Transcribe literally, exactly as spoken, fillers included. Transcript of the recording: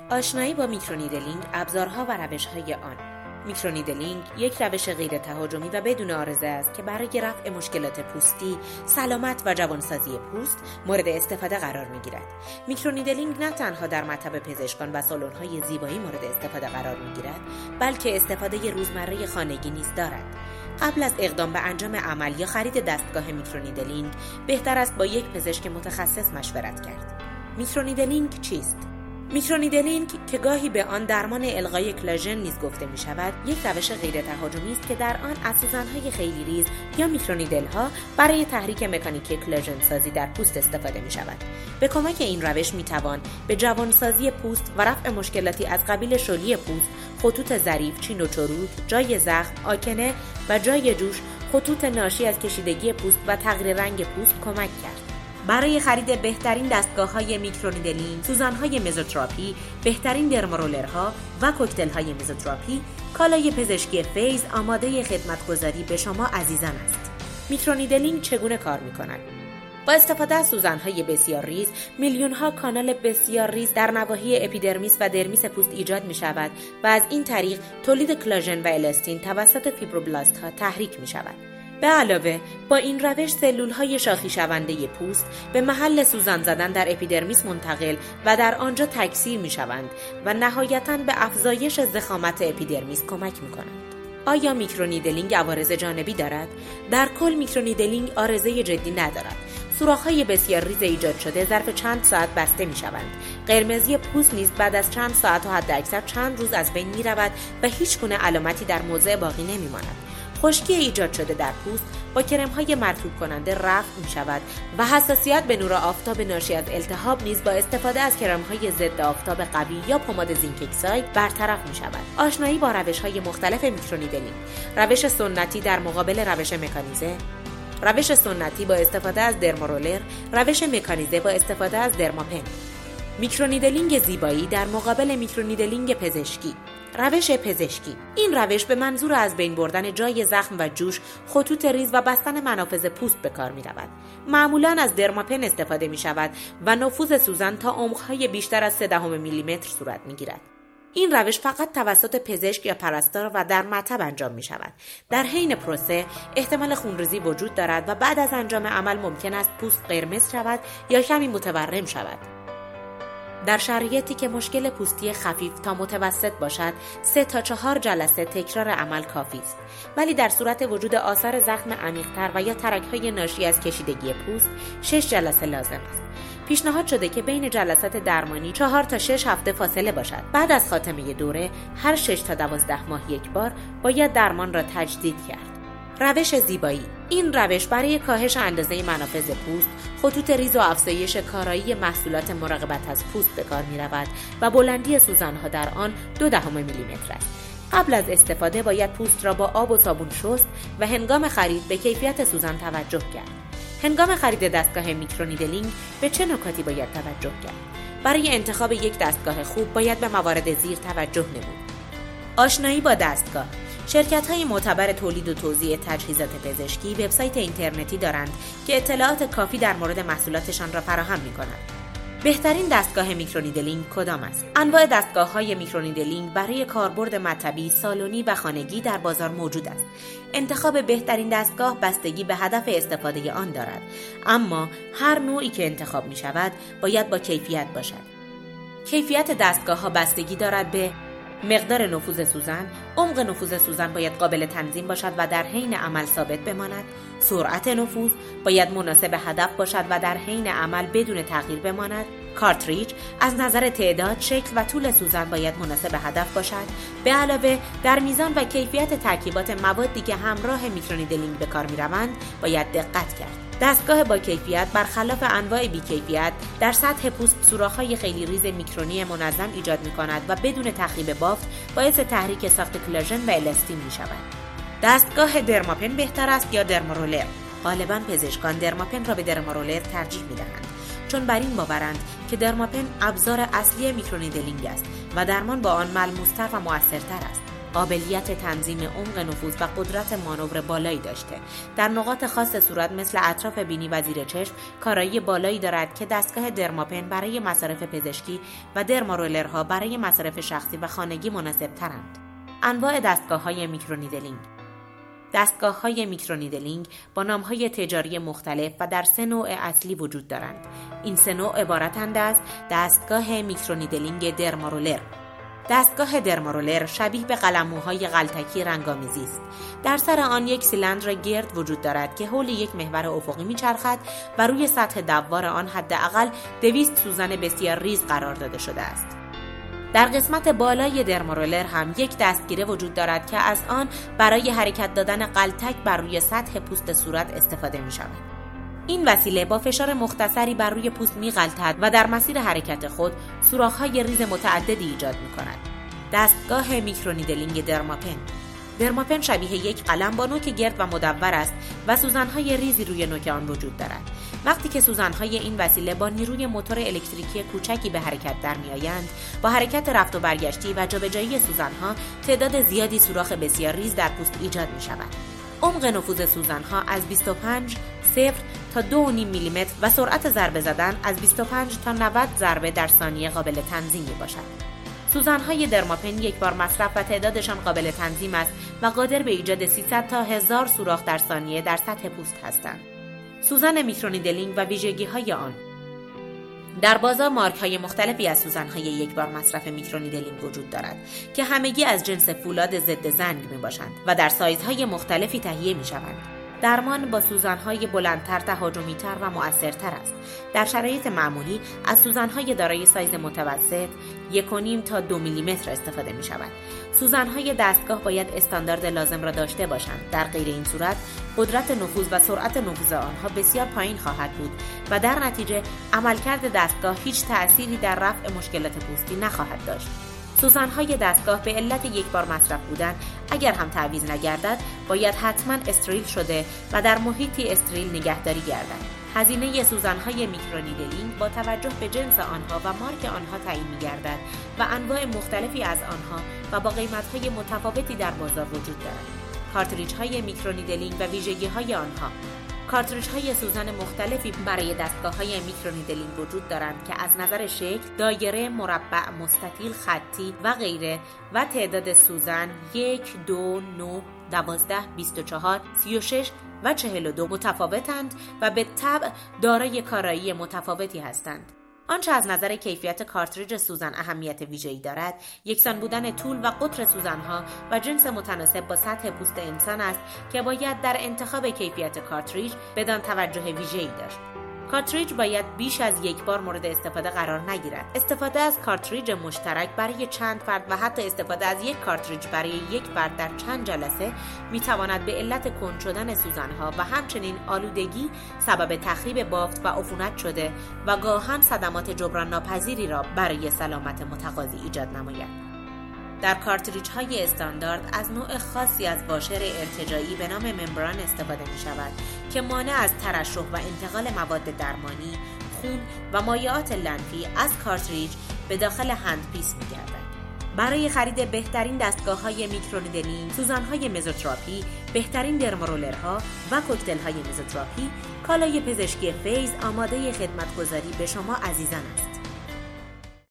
آشنایی با میکرونیدلینگ، ابزارها و روش‌های آن. میکرونیدلینگ یک روش غیر تهاجمی و بدون عارضه است که برای رفع مشکلات پوستی، سلامت و جوانسازی پوست مورد استفاده قرار می‌گیرد. میکرونیدلینگ نه تنها در مطب پزشکان و سالن‌های زیبایی مورد استفاده قرار می‌گیرد، بلکه استفاده روزمره خانگی نیز دارد. قبل از اقدام به انجام عمل یا خرید دستگاه میکرونیدلینگ، بهتر است با یک پزشک متخصص مشورت کرد. میکرونیدلینگ چیست؟ میکرونیدلینگ که گاهی به آن درمان الغای کلاژن نیز گفته می شود، یک روش غیر تهاجمی است که در آن از سوزن‌های خیلی ریز یا میکرونیدل‌ها برای تحریک مکانیکی کلاژن سازی در پوست استفاده می شود. به کمک این روش می توان به جوانسازی پوست و رفع مشکلاتی از قبیل شلی پوست، خطوط ظریف، چین و چروک، جای زخم، آکنه و جای جوش، خطوط ناشی از کشیدگی پوست و تغییر رنگ پوست کمک کرد. برای خرید بهترین دستگاه‌های میکرونیدلینگ، سوزن‌های مزوتراپی، بهترین درمارولرها و کوکتل‌های مزوتراپی، کالای پزشکی فیز آماده خدمتگزاری به شما عزیزان است. میکرونیدلینگ چگونه کار می‌کند؟ با استفاده از سوزن‌های بسیار ریز، میلیون‌ها کانال بسیار ریز در نواحی اپیدرمیس و درمیس پوست ایجاد می‌شود و از این طریق تولید کلاژن و الاستین توسط فیبروبلاست‌ها تحریک می‌شود. به علاوه با این روش سلول‌های شاخی شونده پوست به محل سوزن زدن در اپیدرمیس منتقل و در آنجا تکثیر می‌شوند و نهایتاً به افزایش ضخامت اپیدرمیس کمک می‌کنند. آیا میکرونیدلینگ عوارض جانبی دارد؟ در کل میکرونیدلینگ عارضه جدی ندارد. سوراخ‌های بسیار ریز ایجاد شده ظرف چند ساعت بسته می‌شوند. قرمزی پوست نیز بعد از چند ساعت و حداکثر چند روز از بین می‌رود و هیچ گونه علامتی در موضع باقی نمی‌ماند. خشکی ایجاد شده در پوست با کرم‌های مرطوب کننده رفع می‌شود و حساسیت به نور آفتاب ناشی از التهاب نیز با استفاده از کرم‌های ضد آفتاب قوی یا پماد زینک اکساید برطرف می‌شود. آشنایی با روش‌های مختلف میکرونیدلینگ: روش سنتی در مقابل روش مکانیزه، روش سنتی با استفاده از درمارولر، روش مکانیزه با استفاده از درماپن. میکرونیدلینگ زیبایی در مقابل میکرونیدلینگ پزشکی. روش پزشکی: این روش به منظور از بین بردن جای زخم و جوش، خطوط ریز و بستن منافذ پوست به کار می رود. معمولاً از درماپن استفاده می شود و نفوذ سوزن تا عمق‌های بیشتر از سه دهم میلیمتر صورت می گیرد. این روش فقط توسط پزشک یا پرستار و در مطب انجام می شود. در حین پروسه احتمال خونریزی وجود دارد و بعد از انجام عمل ممکن است پوست قرمز شود یا کمی متورم شود. در شرایطی که مشکل پوستی خفیف تا متوسط باشد، سه تا چهار جلسه تکرار عمل کافی است. ولی در صورت وجود آثار زخم عمیق‌تر و یا ترک‌های ناشی از کشیدگی پوست، شش جلسه لازم است. پیشنهاد شده که بین جلسات درمانی چهار تا شش هفته فاصله باشد. بعد از خاتمه دوره، هر شش تا دوازده ماه یک بار باید درمان را تجدید کرد. روش زیبایی: این روش برای کاهش اندازه منافذ پوست، خطوط ریز و افزایش کارایی محصولات مراقبت از پوست به کار می رود و بلندی سوزن‌ها در آن دو دهم میلیمتر است. قبل از استفاده باید پوست را با آب و صابون شست و هنگام خرید به کیفیت سوزن توجه کرد. هنگام خرید دستگاه میکرونیدلینگ به چه نکاتی باید توجه کرد؟ برای انتخاب یک دستگاه خوب باید به موارد زیر توجه نمود. آشنایی با دستگاه: شرکت‌های معتبر تولید و توزیع تجهیزات پزشکی وبسایت اینترنتی دارند که اطلاعات کافی در مورد محصولاتشان را فراهم می‌کنند. بهترین دستگاه میکرونیدلینگ کدام است؟ انواع دستگاه‌های میکرونیدلینگ برای کاربرد مطبی، سالنی و خانگی در بازار موجود است. انتخاب بهترین دستگاه بستگی به هدف استفاده آن دارد، اما هر نوعی که انتخاب می‌شود باید با کیفیت باشد. کیفیت دستگاه‌ها بستگی دارد به مقدار نفوذ سوزن. عمق نفوذ سوزن باید قابل تنظیم باشد و در حین عمل ثابت بماند. سرعت نفوذ باید مناسب هدف باشد و در حین عمل بدون تغییر بماند. کارتریج از نظر تعداد، شکل و طول سوزن باید مناسب هدف باشد. به علاوه در میزان و کیفیت ترکیبات موادی که همراه میکرونیدلینگ به کار می‌روند باید دقت کرد. دستگاه با کیفیت برخلاف انواع بی‌کیفیت در سطح پوست سوراخ‌های خیلی ریز میکرونی منظم ایجاد می‌کند و بدون تخریب بافت باعث تحریک ساخت کلاژن و الاستین می‌شود. دستگاه درماپن بهتر است یا درمارولر؟ غالباً پزشکان درماپن را به درمارولر ترجیح می‌دهند، چون بر این باورند که درماپن ابزار اصلی میکرونیدلینگ است و درمان با آن ملموس‌تر و مؤثرتر است. قابلیت تنظیم عمق نفوذ و قدرت مانور بالایی داشته. در نقاط خاص صورت مثل اطراف بینی و زیر چشم کارایی بالایی دارد که دستگاه درماپن برای مصارف پزشکی و درمارولرها برای مصارف شخصی و خانگی مناسب ترند. انواع دستگاه‌های میکرونیدلینگ. دستگاه‌های میکرونیدلینگ با نام‌های تجاری مختلف و در سه نوع اصلی وجود دارند. این سه نوع عبارتند از دستگاه میکرونیدلینگ درمارولر. دستگاه درمارولر شبیه به قلمموهای غلتکی رنگامیزی است. در سر آن یک سیلندر گرد وجود دارد که حول یک محور افقی میچرخد و روی سطح دوار آن حداقل دویست سوزن بسیار ریز قرار داده شده است. در قسمت بالای درمارولر هم یک دستگیره وجود دارد که از آن برای حرکت دادن غلتک بر روی سطح پوست صورت استفاده می شود. این وسیله با فشار مختصری بر روی پوست می غلطد و در مسیر حرکت خود سوراخ‌های ریز متعددی ایجاد می کند. دستگاه میکرونیدلینگ درماپن. درماپن شبیه یک قلم با نوک گرد و مدور است و سوزن‌های ریزی روی نوک آن وجود دارد. وقتی که سوزن‌های این وسیله با نیروی موتور الکتریکی کوچکی به حرکت در می‌آیند، با حرکت رفت و برگشتی و جابجایی سوزن‌ها تعداد زیادی سوراخ بسیار ریز در پوست ایجاد می‌شود. عمق نفوذ سوزن‌ها از بیست و پنج صفر تا دو و نیم میلیمتر و سرعت ضربه زدن از بیست و پنج تا نود ضربه در ثانیه قابل تنظیم می‌باشد. سوزن‌های درماپن یک بار مصرف و تعدادشان قابل تنظیم است و قادر به ایجاد سیصد تا هزار سوراخ در ثانیه در سطح پوست هستند. سوزن میکرونیدلینگ و ویژگی‌های آن. در بازار مارک‌های مختلفی از سوزن‌های یک بار مصرف میکرونیدلینگ وجود دارد که همگی از جنس فولاد ضد زنگ میباشند و در سایزهای مختلفی تهیه میشوند. درمان با سوزن‌های بلندتر، تهاجمی‌تر و مؤثرتر است. در شرایط معمولی از سوزن‌های دارای سایز متوسط یک و نیم تا دو میلیمتر استفاده می‌شود. سوزن‌های دستگاه باید استاندارد لازم را داشته باشند. در غیر این صورت قدرت نفوذ و سرعت نفوذ آنها بسیار پایین خواهد بود و در نتیجه عملکرد دستگاه هیچ تأثیری در رفع مشکلات پوستی نخواهد داشت. سوزن‌های دستگاه به علت یک بار مصرف بودن اگر هم تعویض نگردد باید حتما استریل شده و در محیطی استریل نگهداری گردد. هزینه سوزن‌های میکرونیدلینگ با توجه به جنس آنها و مارک آنها تعیین می‌گردد و انواع مختلفی از آنها و با قیمت‌های متفاوتی در بازار وجود دارد. کارتریج‌های میکرونیدلینگ و ویژگی‌های آنها. کارتریج‌های سوزن مختلفی برای دستگاه‌های میکرونیدلینگ وجود دارند که از نظر شکل، دایره، مربع، مستطیل، خطی و غیره و تعداد سوزن یک، دو، نه، دوازده، بیست و چهار، سی و شش و چهل و دو متفاوتند و به طبع دارای کارایی متفاوتی هستند. آنچه از نظر کیفیت کارتریج سوزن اهمیت ویژه‌ای دارد، یکسان بودن طول و قطر سوزن‌ها و جنس متناسب با سطح پوست انسان است که باید در انتخاب کیفیت کارتریج بدان توجه ویژه‌ای داشت. کارتریج باید بیش از یک بار مورد استفاده قرار نگیرد. استفاده از کارتریج مشترک برای چند فرد و حتی استفاده از یک کارتریج برای یک فرد در چند جلسه میتواند به علت کند شدن سوزن‌ها و همچنین آلودگی سبب تخریب بافت و عفونت شده و گاهن صدمات جبران ناپذیری را برای سلامت متقاضی ایجاد نماید. در کارتریج‌های استاندارد از نوع خاصی از واشر ارتجاعی به نام ممبران استفاده می‌شود که مانع از ترشح و انتقال مواد درمانی، خون و مایعات لنفی از کارتریج به داخل هندپیس می‌گردد. برای خرید بهترین دستگاه‌های میکرونیدلینگ، سوزن‌های مزوتراپی، بهترین درمارولرها و کوکتل‌های مزوتراپی، کالای پزشکی فیز آماده خدمتگزاری به شما عزیزان است.